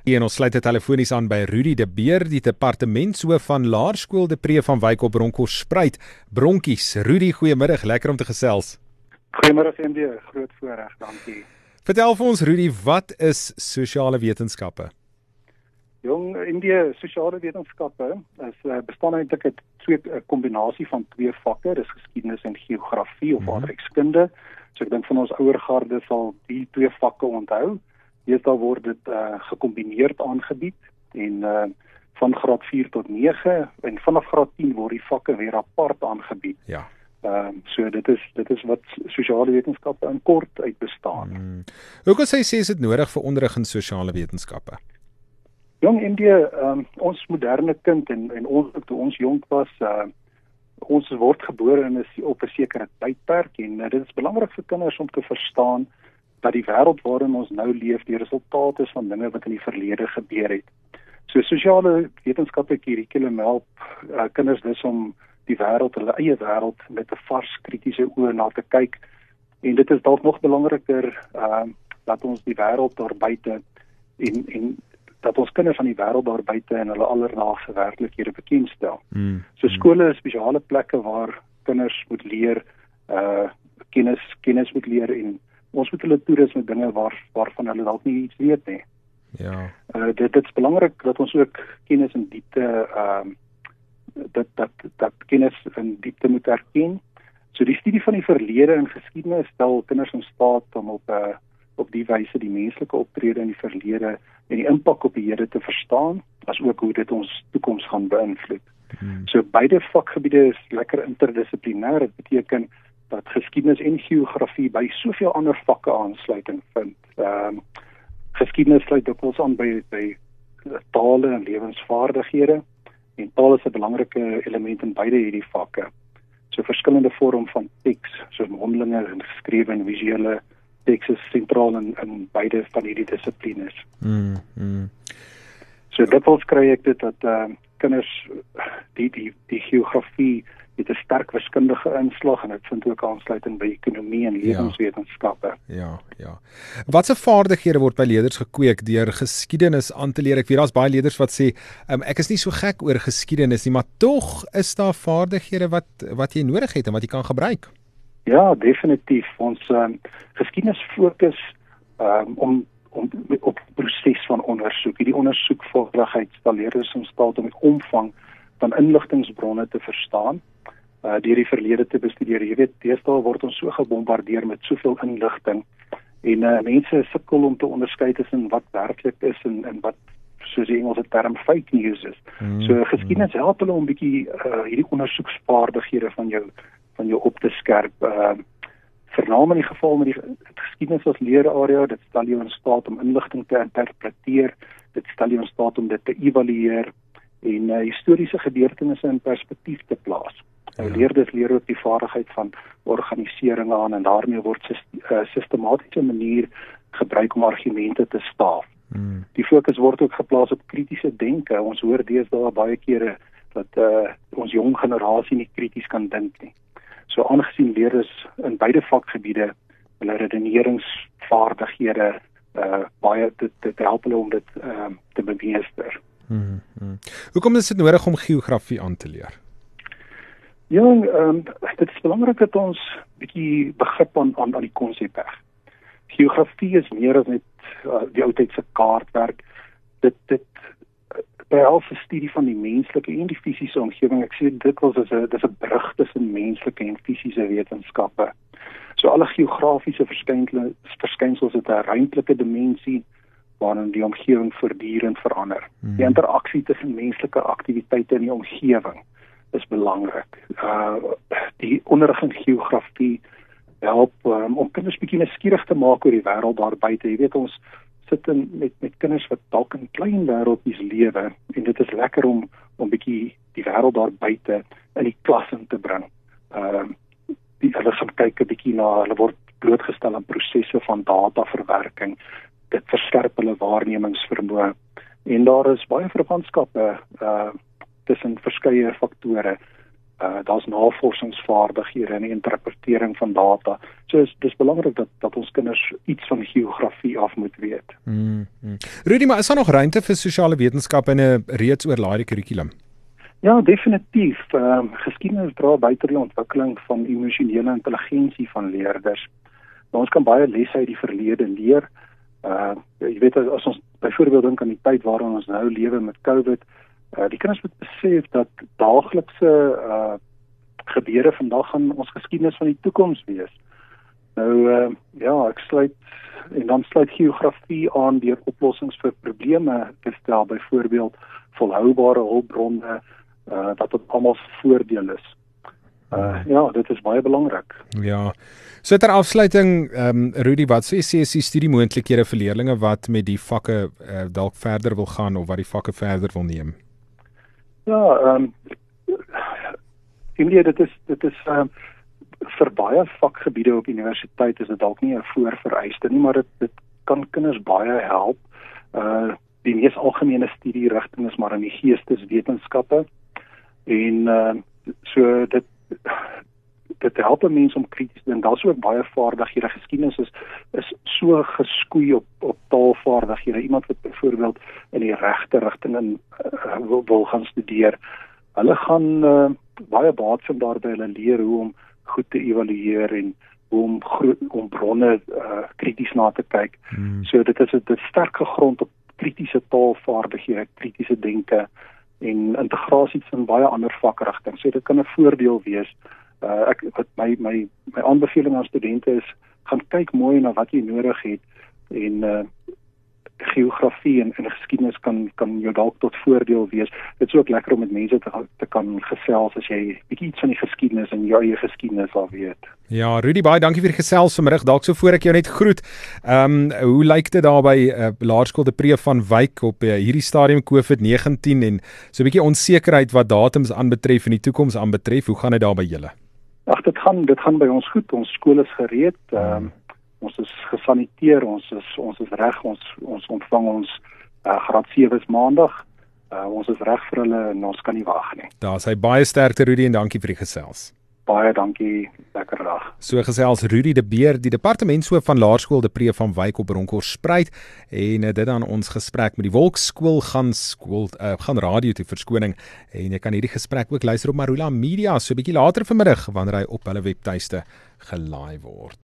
En ons sluit telefonies aan by Rudy de Beer, die departementshoof van Laerskool de Pre van Wyk op Bronkhorstspruit. Bronkies, Rudy, goeiemiddag, lekker om te gesels. Goeiemiddag MD, groot voorreg, dankie. Vertel vir ons Rudy, wat is sosiale wetenskappe? Jong, sosiale wetenskappe bestaan eintlik uit 'n kombinasie van twee vakke, dis geskiedenis en geografie of aardrykskunde. So ek dink van ons ouer garde sal die twee vakke onthou. Deesdae word dit gekombineerd aangebied en van graad 4 tot 9 en vanaf graad 10 word die vakke weer apart aangebied. Ja. So dit is wat sosiale wetenskappe in kort uit bestaan. Hoekom sê is dit nodig vir onderrig in sosiale wetenskappe? Jong ons moderne kind en ons toe ons jonk was, ons word gebore op 'n sekere tydperk en dit is belangrik vir kinders om te verstaan dat die wêreld waarin ons nou leef die resultaat is van dinge wat in die verlede gebeur het. So sosiale wetenskappe kurrikulum help kinders dus om die wêreld, hulle eie wêreld met 'n vars kritiese oë na te kyk. En dit is dalk nog belangriker dat ons die wêreld daar buite en dat ons kinders van die wêreld daar buite en hulle alledaagse werklikhede bekendstel. So skole is spesiale plekke waar kinders moet leer, kennis moet leer en ons moet hulle toerus met dinge waarvan hulle dalk nie iets weet nie. Ja. Dit is belangrik dat ons ook kennis in diepte dat kennis in diepte moet erken. So die studie van die verlede en geskiedenis stel kinders in staat om op die wyse die menslike optrede in die verlede en die impak op die hede te verstaan, as ook hoe dit ons toekoms gaan beïnvloed. So beide vakgebiede is lekker interdissiplinêr. Dit beteken dat geskiedenis en geografie by soveel ander vakke aansluiting vind. Geskiedenis sluit dikwels aan by tale en lewensvaardighede en taal is 'n belangrike element in beide hierdie vakke. So verskillende vorm van teks, soos mondelinge en geskrewe en visuele teks is sentraal in beide van hierdie dissiplines. So dikwels kry ek dit dat kinders die geografie het 'n sterk wiskundige inslag en dit vind ook aansluiting by ekonomie en lewenswetenskappe. Ja. Watse vaardighede word by leerders gekweek deur geskiedenis aan te leer? Ek weet daar's baie leerders wat sê, ek is nie so gek oor geskiedenis nie, maar tog is daar vaardighede wat jy nodig het en wat jy kan gebruik. Ja, definitief. Ons geskiedenis fokus op die proses van ondersoek. Hierdie ondersoekvaardigheid stel leerders in staat om die omvang van inligtingsbronne te verstaan, deur die verlede te bestudeer. Jy weet, deesdae word ons so gebombardeer met soveel inligting en mense sukkel om te onderskei tussen wat werklik is en wat, soos die Engelse term, fake news is. So geskiedenis help hulle om bietjie hierdie ondersoeksvaardighede van jou op te skerp. Vernaam in die geval met die geskiedenis as leerarea, dit stel jou in staat om inligting te interpreteer, dit stel jou in staat om dit te evalueer en historiese gebeurtenisse in perspektief te plaas. Leerders leer ook die vaardigheid van organisering aan en daarmee word sistematiese manier gebruik om argumente te staaf. Die fokus word ook geplaas op kritiese denke. Ons hoor deesdae baie kere dat ons jong generasie nie krities kan dink nie. So aangesien leerders in beide vakgebiede hulle redeneringsvaardighede baie dit help hulle om dit te bemeester. Hoekom is dit nodig om geografie aan te leer? Ja, dit is belangrik dat ons 'n bietjie begrip aan die konsep hê. Geografie is meer as net die ou tydse kaartwerk. Dit behels 'n studie van die menslike en die fisiese omgewing. Ek sê dikwels dis 'n brug tussen menslike en fisiese wetenskappe. So alle geografiese verskynsels het 'n ruimtelike dimensie waarin die omgewing voortdurend verander. Die interaksie tussen menslike aktiwiteite in die omgewing is belangrik. Die onderrig in geografie help om kinders bietjie nuuskierig te maak oor die wêreld daar buite. Jy weet, ons sit met kinders wat dalk in klein wêreldjies lewe en dit is lekker om bietjie die wêreld daar buite in die klas in te bring. Hulle gaan kyk 'n bietjie na, hulle word blootgestel aan prosesse van dataverwerking. Dit verskerp hulle waarnemingsvermoë en daar is baie verwantskappe tussen verskeie faktore. Daar's navorsingsvaardighede en die interpretering van data. So dis belangrik dat ons kinders iets van geografie af moet weet. Rudy, maar is daar nog ruimte vir sosiale wetenskappe in 'n reeds oorlaaide kurrikulum? Ja, definitief. Geskiedenis dra by tot die ontwikkeling van emosionele intelligensie van leerders. Ons kan baie lesse uit die verlede leer. Jy weet, as ons byvoorbeeld dink aan die tyd waarin ons nou lewe met COVID, die kinders moet besef dat daaglikse gebeure vandag gaan ons geskiedenis van die toekoms wees. Nou, dan sluit geografie aan deur oplossings vir probleme te stel, byvoorbeeld volhoubare hulpbronne, dat dit almal voordeel is. Dit is baie belangrik. Ja. So ter afsluiting, Rudy, wat sê is die studiemoontlikhede vir leerders wat met die vakke dalk verder wil gaan of wat die vakke verder wil neem? Ja, dit is vir baie vakgebiede op universiteit is dit dalk nie 'n voorvereiste nie, maar dit kan kinders baie help. Die mees algemene studierigting is maar in die geesteswetenskappe en so dit help 'n mens om krities te dink. Daar's ook baie vaardighede. Geskiedenis is so geskoei op taalvaardighede. Iemand wat byvoorbeeld in die regte rigting wil gaan studeer, hulle gaan baie baat vind daarby. Hulle leer hoe om goed te evalueer en hoe om bronne krities na te kyk. So dit is 'n sterk gegrond op kritiese taalvaardighede, kritiese denke en integrasie van baie ander vakrigtinge. So dit kan 'n voordeel wees. My aanbeveling aan studente is, gaan kyk mooi na wat jy nodig het en geografie en geskiedenis kan jou dalk tot voordeel wees. Dit is ook lekker om met mense te kan gesels as jy bietjie iets van die geskiedenis en jou eie geskiedenis al weet. Ja, Rudy, baie dankie vir die gesels vanmiddag. Dalk so voor ek jou net groet. Hoe lyk dit daar by Laerskool De Pre van Wyk op hierdie stadium COVID-19 en so 'n bietjie onsekerheid wat datums aanbetref en die toekoms aanbetref? Hoe gaan dit daar by julle? Ag, dit gaan by ons goed. Ons skool is gereed. Ons is gesaniteer, ons is reg, ons ontvang ons graad 7's maandag. Ons is reg vir hulle en ons kan nie wag nie. Daar's hy baie sterkte, Rudy, en dankie vir die gesels. Baie dankie, lekker dag. So gesels Rudy De Beer, die departementshoof van Laerskool De Pre van Wyk op Bronkhorstspruit en dit aan ons gesprek met die Wolkskool gaan radio toe, verskoning, en jy kan hierdie gesprek ook luister op Marula Media so 'n bietjie later vanmiddag wanneer hy op hulle webtuiste gelaai word.